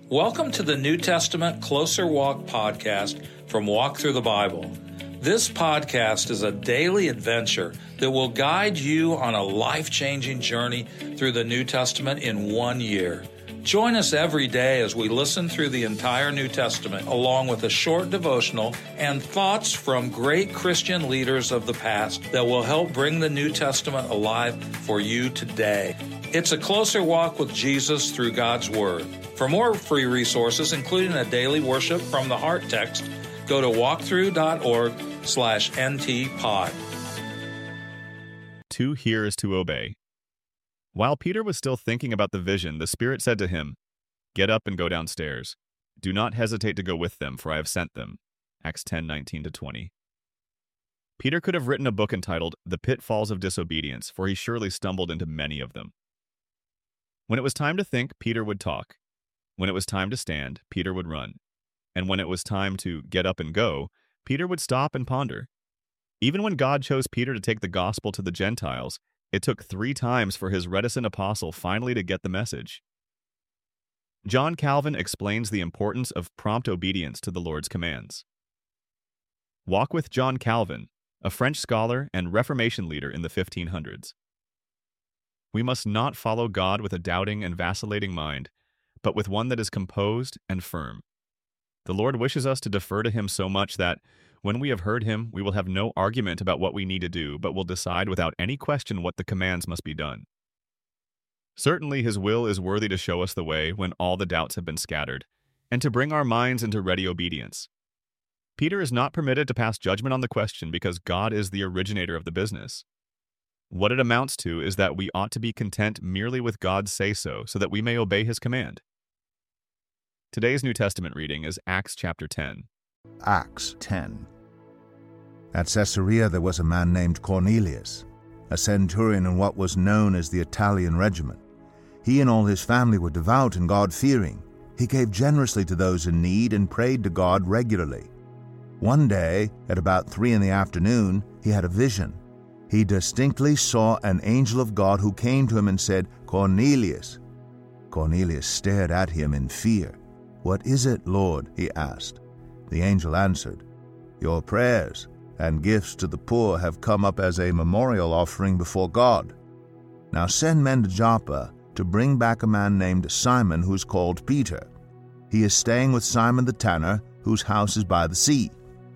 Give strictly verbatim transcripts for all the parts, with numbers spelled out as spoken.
Welcome to the New Testament Closer Walk podcast from Walk Through the Bible. This podcast is a daily adventure that will guide you on a life-changing journey through the New Testament in one year. Join us every day as we listen through the entire New Testament, along with a short devotional and thoughts from great Christian leaders of the past that will help bring the New Testament alive for you today. It's a closer walk with Jesus through God's Word. For more free resources, including a daily worship from the Heart text, go to walkthrough.org slash ntpod. To hear is to obey. While Peter was still thinking about the vision, the Spirit said to him, "Get up and go downstairs. Do not hesitate to go with them, for I have sent them." Acts ten nineteen to twenty. Peter could have written a book entitled The Pitfalls of Disobedience, for he surely stumbled into many of them. When it was time to think, Peter would talk. When it was time to stand, Peter would run. And when it was time to get up and go, Peter would stop and ponder. Even when God chose Peter to take the gospel to the Gentiles, it took three times for his reticent apostle finally to get the message. John Calvin explains the importance of prompt obedience to the Lord's commands. Walk with John Calvin, a French scholar and Reformation leader in the fifteen hundreds. We must not follow God with a doubting and vacillating mind, but with one that is composed and firm. The Lord wishes us to defer to Him so much that, when we have heard Him, we will have no argument about what we need to do, but will decide without any question what the commands must be done. Certainly His will is worthy to show us the way when all the doubts have been scattered, and to bring our minds into ready obedience. Peter is not permitted to pass judgment on the question because God is the originator of the business. What it amounts to is that we ought to be content merely with God's say-so, so that we may obey His command. Today's New Testament reading is Acts chapter ten. Acts ten. At Caesarea there was a man named Cornelius, a centurion in what was known as the Italian regiment. He and all his family were devout and God-fearing. He gave generously to those in need and prayed to God regularly. One day, at about three in the afternoon, he had a vision. He distinctly saw an angel of God who came to him and said, "Cornelius." Cornelius stared at him in fear. "What is it, Lord?" he asked. The angel answered, "Your prayers and gifts to the poor have come up as a memorial offering before God. Now send men to Joppa to bring back a man named Simon who is called Peter. He is staying with Simon the tanner, whose house is by the sea."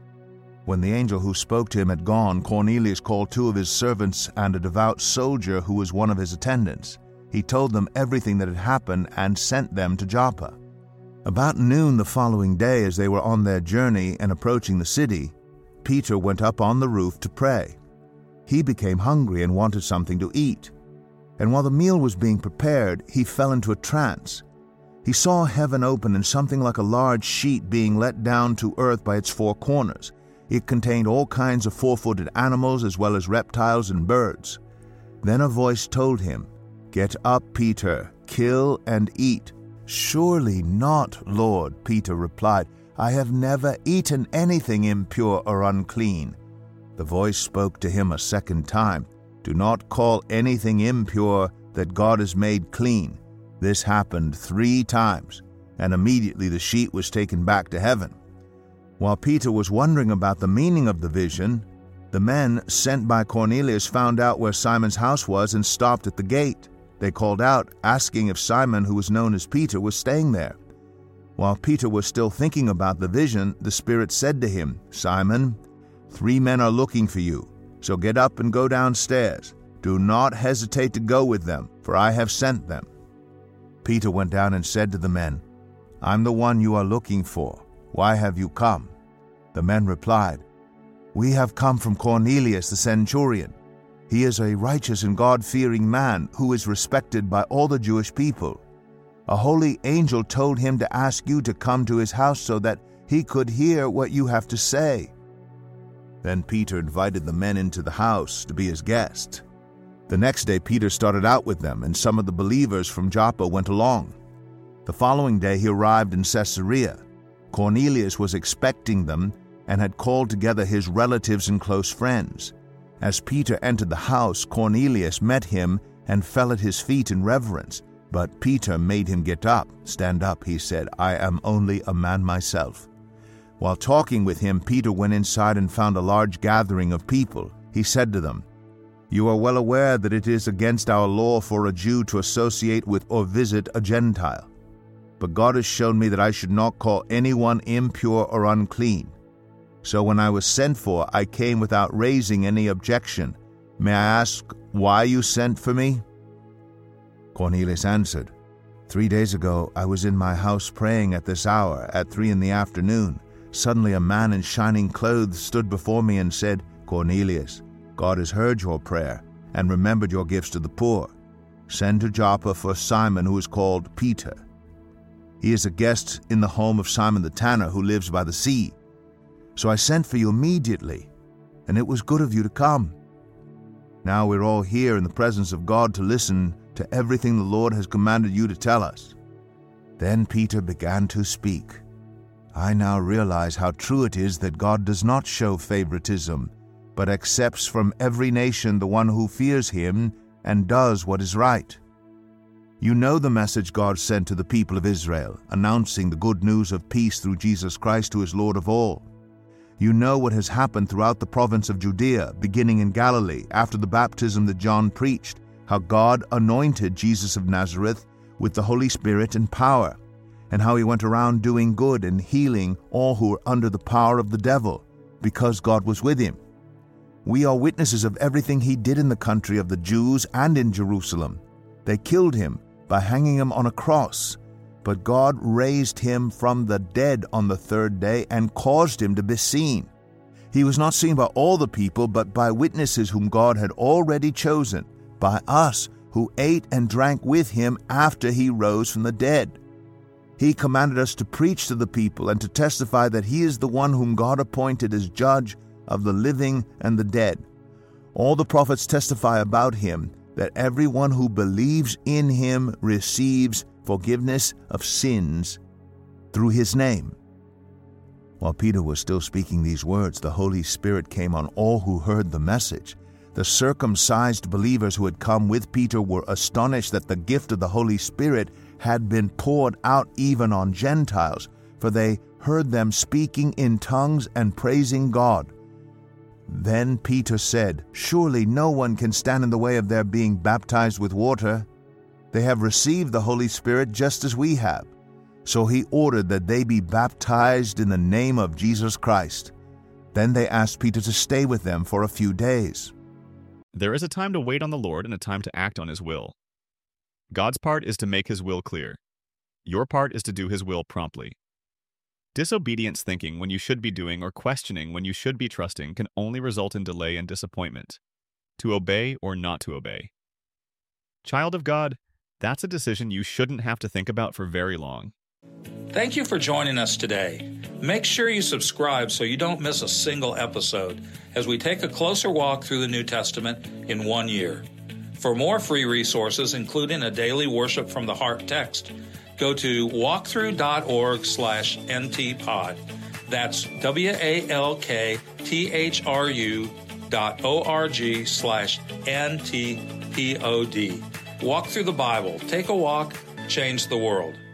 When the angel who spoke to him had gone, Cornelius called two of his servants and a devout soldier who was one of his attendants. He told them everything that had happened and sent them to Joppa. About noon the following day, as they were on their journey and approaching the city, Peter went up on the roof to pray. He became hungry and wanted something to eat. And while the meal was being prepared, he fell into a trance. He saw heaven open and something like a large sheet being let down to earth by its four corners. It contained all kinds of four-footed animals as well as reptiles and birds. Then a voice told him, "Get up, Peter, kill and eat." "Surely not, Lord," Peter replied. "I have never eaten anything impure or unclean." The voice spoke to him a second time. "Do not call anything impure that God has made clean." This happened three times, and immediately the sheet was taken back to heaven. While Peter was wondering about the meaning of the vision, the men sent by Cornelius found out where Simon's house was and stopped at the gate. They called out, asking if Simon, who was known as Peter, was staying there. While Peter was still thinking about the vision, the Spirit said to him, "Simon, three men are looking for you, so get up and go downstairs. Do not hesitate to go with them, for I have sent them." Peter went down and said to the men, "I'm the one you are looking for. Why have you come?" The men replied, "We have come from Cornelius the centurion. He is a righteous and God-fearing man who is respected by all the Jewish people. A holy angel told him to ask you to come to his house so that he could hear what you have to say." Then Peter invited the men into the house to be his guest. The next day Peter started out with them, and some of the believers from Joppa went along. The following day he arrived in Caesarea. Cornelius was expecting them and had called together his relatives and close friends. As Peter entered the house, Cornelius met him and fell at his feet in reverence. But Peter made him get up. "Stand up," he said. "I am only a man myself." While talking with him, Peter went inside and found a large gathering of people. He said to them, "You are well aware that it is against our law for a Jew to associate with or visit a Gentile. But God has shown me that I should not call anyone impure or unclean. So when I was sent for, I came without raising any objection. May I ask why you sent for me?" Cornelius answered, "Three days ago I was in my house praying at this hour, at three in the afternoon. Suddenly a man in shining clothes stood before me and said, 'Cornelius, God has heard your prayer and remembered your gifts to the poor. Send to Joppa for Simon, who is called Peter. He is a guest in the home of Simon the tanner, who lives by the sea.' So I sent for you immediately, and it was good of you to come. Now we're all here in the presence of God to listen to everything the Lord has commanded you to tell us." Then Peter began to speak. "I now realize how true it is that God does not show favoritism, but accepts from every nation the one who fears him and does what is right. You know the message God sent to the people of Israel, announcing the good news of peace through Jesus Christ, who is Lord of all. You know what has happened throughout the province of Judea, beginning in Galilee, after the baptism that John preached, how God anointed Jesus of Nazareth with the Holy Spirit and power, and how he went around doing good and healing all who were under the power of the devil, because God was with him. We are witnesses of everything he did in the country of the Jews and in Jerusalem. They killed him by hanging him on a cross, but God raised him from the dead on the third day and caused him to be seen. He was not seen by all the people, but by witnesses whom God had already chosen, by us who ate and drank with him after he rose from the dead. He commanded us to preach to the people and to testify that he is the one whom God appointed as judge of the living and the dead. All the prophets testify about him, that everyone who believes in him receives forgiveness of sins through his name." While Peter was still speaking these words, the Holy Spirit came on all who heard the message. The circumcised believers who had come with Peter were astonished that the gift of the Holy Spirit had been poured out even on Gentiles, for they heard them speaking in tongues and praising God. Then Peter said, "Surely no one can stand in the way of their being baptized with water. They have received the Holy Spirit just as we have." So he ordered that they be baptized in the name of Jesus Christ. Then they asked Peter to stay with them for a few days. There is a time to wait on the Lord and a time to act on his will. God's part is to make his will clear. Your part is to do his will promptly. Disobedience thinking when you should be doing or questioning when you should be trusting can only result in delay and disappointment. To obey or not to obey. Child of God, that's a decision you shouldn't have to think about for very long. Thank you for joining us today. Make sure you subscribe so you don't miss a single episode as we take a closer walk through the New Testament in one year. For more free resources, including a daily worship from the heart text, go to walkthrough.org slash ntpod. That's W-A-L-K-T-H-R-U dot O-R-G slash N-T-P-O-D. Walk through the Bible. Take a walk. Change the world.